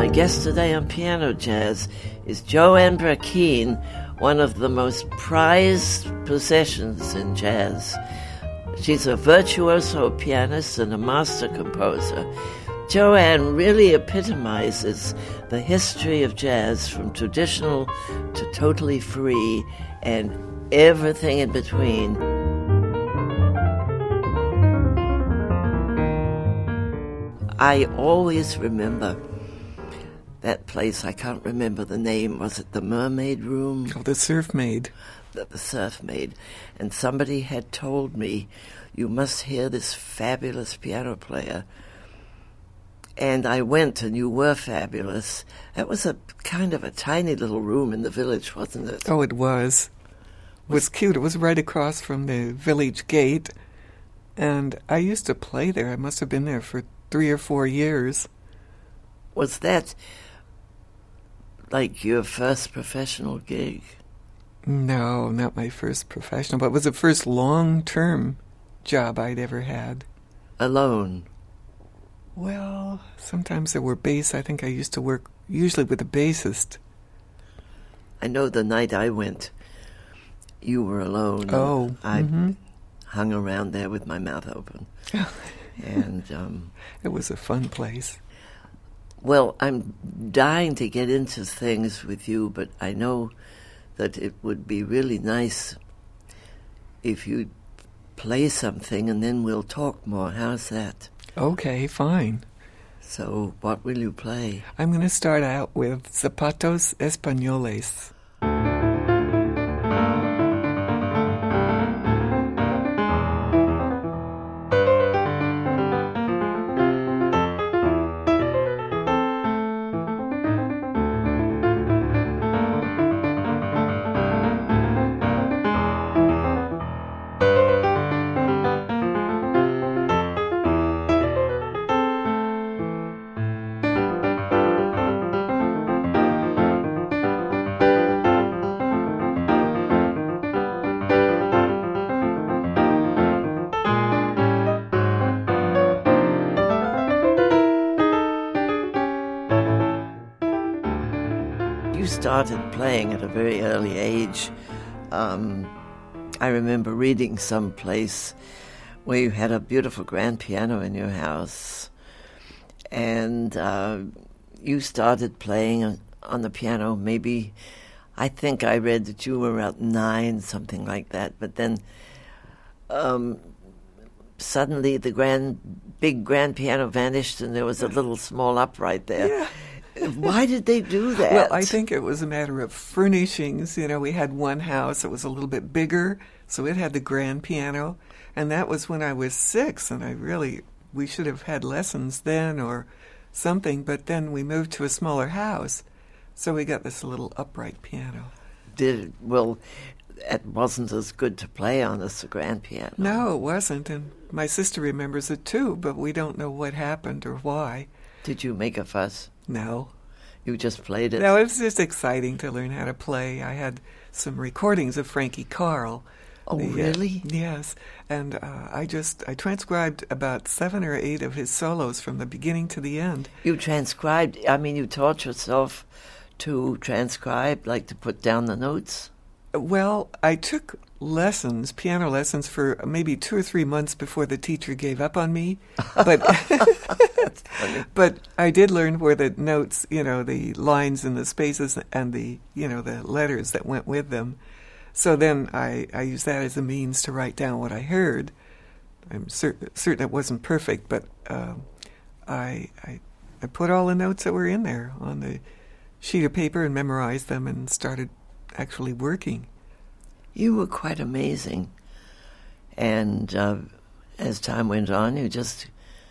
guest today on Piano Jazz is Joanne Brackeen, one of the most prized possessions in jazz. She's a virtuoso pianist and a master composer. Joanne really epitomizes the history of jazz from traditional to totally free and everything in between. I always remember that place. I can't remember the name. Was it the Mermaid Room? Oh, the Surf Maid. The Surf Maid. And somebody had told me, you must hear this fabulous piano player. And I went, and you were fabulous. That was a kind of a tiny little room in the village, wasn't it? Oh, it was. It was cute. It was right across from the village gate. And I used to play there. I must have been there for 3 or 4 years. Was that like your first professional gig? No, not my first professional, but it was the first long-term job I'd ever had. Alone? Well, sometimes there were bass. I think I used to work usually with a bassist. I know the night I went, you were alone. Oh. I hung around there with my mouth open. And it was a fun place. Well, I'm dying to get into things with you, but I know that it would be really nice if you'd play something and then we'll talk more. How's that? Okay, fine. So what will you play? I'm going to start out with Zapatos Españoles. You started playing at a very early age. I remember reading someplace where you had a beautiful grand piano in your house, and you started playing on the piano maybe, I think I read that you were about 9, something like that, but then suddenly the big grand piano vanished and there was a little small upright there. Yeah. Why did they do that? Well, I think it was a matter of furnishings. You know, we had one house that was a little bit bigger, so it had the grand piano, and that was when I was 6, and we should have had lessons then or something, but then we moved to a smaller house, so we got this little upright piano. Well, it wasn't as good to play on as the grand piano. No, it wasn't, and my sister remembers it too, but we don't know what happened or why. Did you make a fuss? No. You just played it? No, it was just exciting to learn how to play. I had some recordings of Frankie Carl. Oh, really? Yes. And I transcribed about 7 or 8 of his solos from the beginning to the end. You transcribed, you taught yourself to transcribe, like to put down the notes? Well, I took lessons, piano lessons, for maybe 2 or 3 months before the teacher gave up on me. But That's funny. But I did learn where the notes, the lines and the spaces and the letters that went with them. So then I used that as a means to write down what I heard. I'm certain it wasn't perfect, but I put all the notes that were in there on the sheet of paper and memorized them and started actually working. You were quite amazing. And as time went on, you just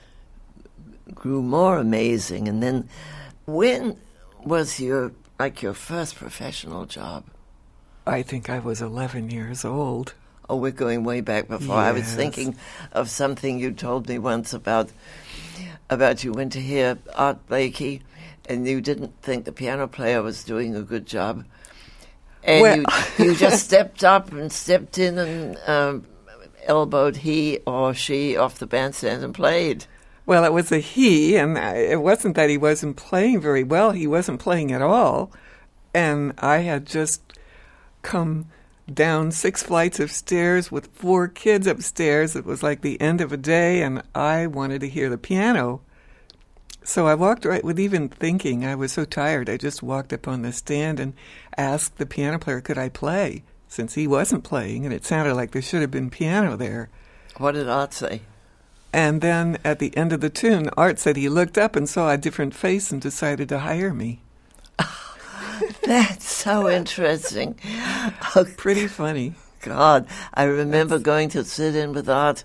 grew more amazing. And then when was your first professional job? I think I was 11 years old. Oh, we're going way back before. Yes. I was thinking of something you told me once about you went to hear Art Blakey and you didn't think the piano player was doing a good job. And you just stepped up and stepped in and elbowed he or she off the bandstand and played. Well, it was a he, and it wasn't that he wasn't playing very well. He wasn't playing at all. And I had just come down 6 flights of stairs with 4 kids upstairs. It was like the end of a day, and I wanted to hear the piano. So I walked right, with even thinking, I was so tired, I just walked up on the stand and asked the piano player, could I play? Since he wasn't playing, and it sounded like there should have been piano there. What did Art say? And then at the end of the tune, Art said he looked up and saw a different face and decided to hire me. That's so interesting. Pretty funny. God, I remember going to sit in with Art.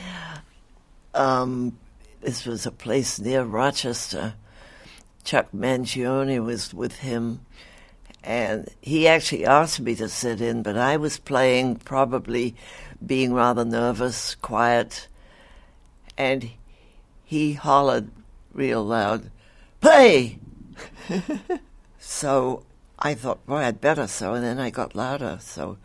This was a place near Rochester. Chuck Mangione was with him, and he actually asked me to sit in, but I was playing, probably being rather nervous, quiet, and he hollered real loud, "Play!" So I thought, boy, I'd better so, and then I got louder. So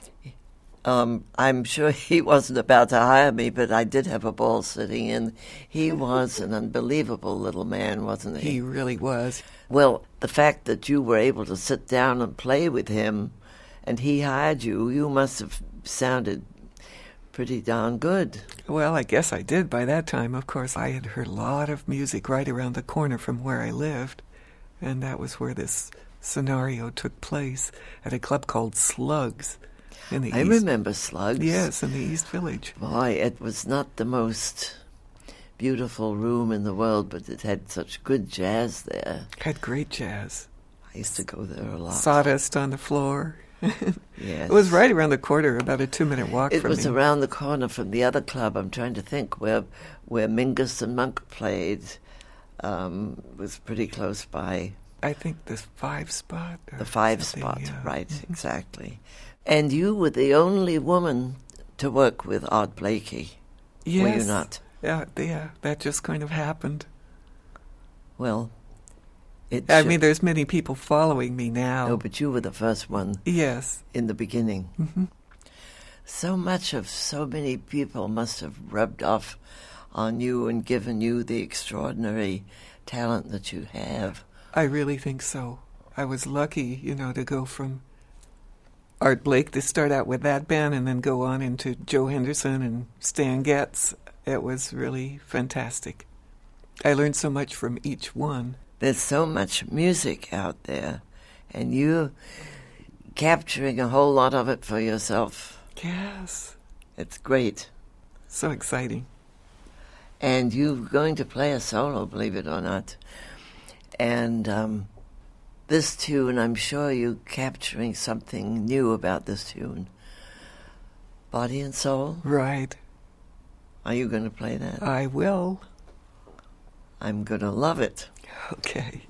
I'm sure he wasn't about to hire me, but I did have a ball sitting in. He was an unbelievable little man, wasn't he? He really was. Well, the fact that you were able to sit down and play with him, and he hired you, you must have sounded pretty darn good. Well, I guess I did by that time. Of course, I had heard a lot of music right around the corner from where I lived, and that was where this scenario took place, at a club called Slugs in the East. I remember Slugs. Yes, in the East Village. Boy, it was not the most beautiful room in the world, but it had such good jazz there. Had great jazz. I used to go there a lot. Sawdust on the floor. Yes. It was right around the corner, about a 2-minute walk from me. It was around the corner from the other club. I'm trying to think where Mingus and Monk played. Was pretty close by. I think the 5 Spot. The 5 Spot, yeah. right, exactly. And you were the only woman to work with Art Blakey, Yes. were you not? Yeah, that just kind of happened. Well, I mean, there's many people following me now. No, but you were the first one. Yes. In the beginning. Mm-hmm. So many people must have rubbed off on you and given you the extraordinary talent that you have. I really think so. I was lucky, to go from Art Blake to start out with that band and then go on into Joe Henderson and Stan Getz. It was really fantastic. I learned so much from each one. There's so much music out there, and you're capturing a whole lot of it for yourself. Yes. It's great. So exciting. And you're going to play a solo, believe it or not. And this tune, I'm sure you're capturing something new about this tune. Body and Soul? Right. Are you going to play that? I will. I'm going to love it. Okay.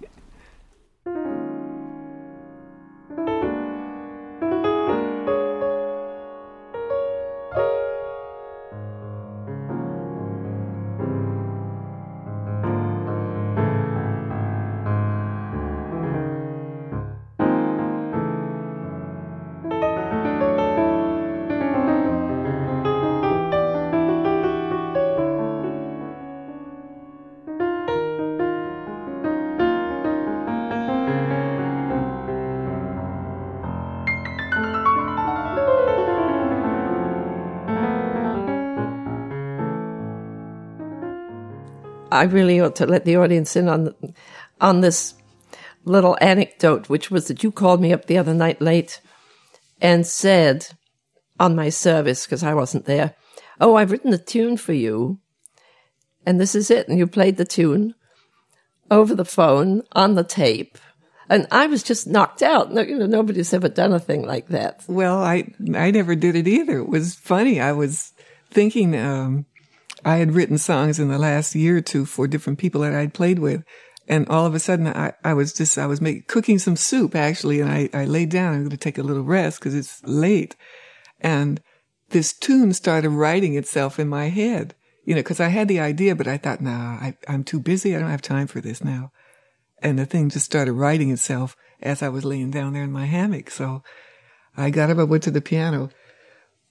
I really ought to let the audience in on this little anecdote, which was that you called me up the other night late and said on my service, because I wasn't there, "Oh, I've written a tune for you, and this is it." And you played the tune over the phone on the tape. And I was just knocked out. No, nobody's ever done a thing like that. Well, I never did it either. It was funny. I was thinking I had written songs in the last year or two for different people that I'd played with. And all of a sudden I was cooking some soup actually. And I laid down. I'm going to take a little rest because it's late. And this tune started writing itself in my head, because I had the idea, but I thought, nah, I'm too busy. I don't have time for this now. And the thing just started writing itself as I was laying down there in my hammock. So I got up, I went to the piano.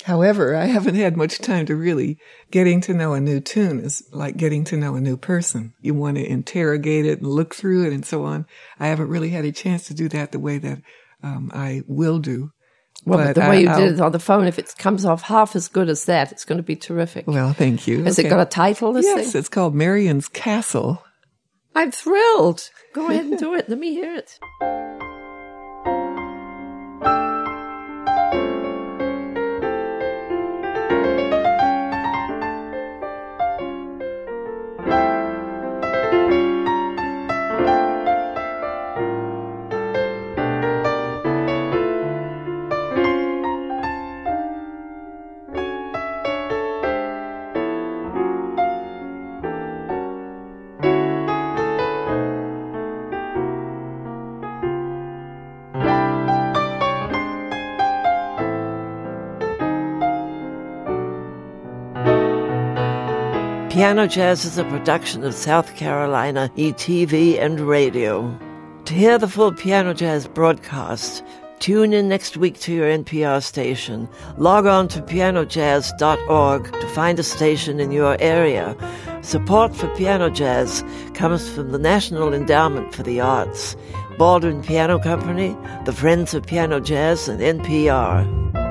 However, I haven't had much time to really getting to know a new tune is like getting to know a new person. You want to interrogate it and look through it and so on. I haven't really had a chance to do that the way that I will do. Well, but the way you did it on the phone, if it comes off half as good as that, it's going to be terrific. Well, thank you. Has it got a title, this thing? Yes, it's called Marion's Castle. I'm thrilled. Go ahead and do it. Let me hear it. Piano Jazz is a production of South Carolina ETV and Radio. To hear the full Piano Jazz broadcast, tune in next week to your NPR station. Log on to pianojazz.org to find a station in your area. Support for Piano Jazz comes from the National Endowment for the Arts, Baldwin Piano Company, the Friends of Piano Jazz, and NPR.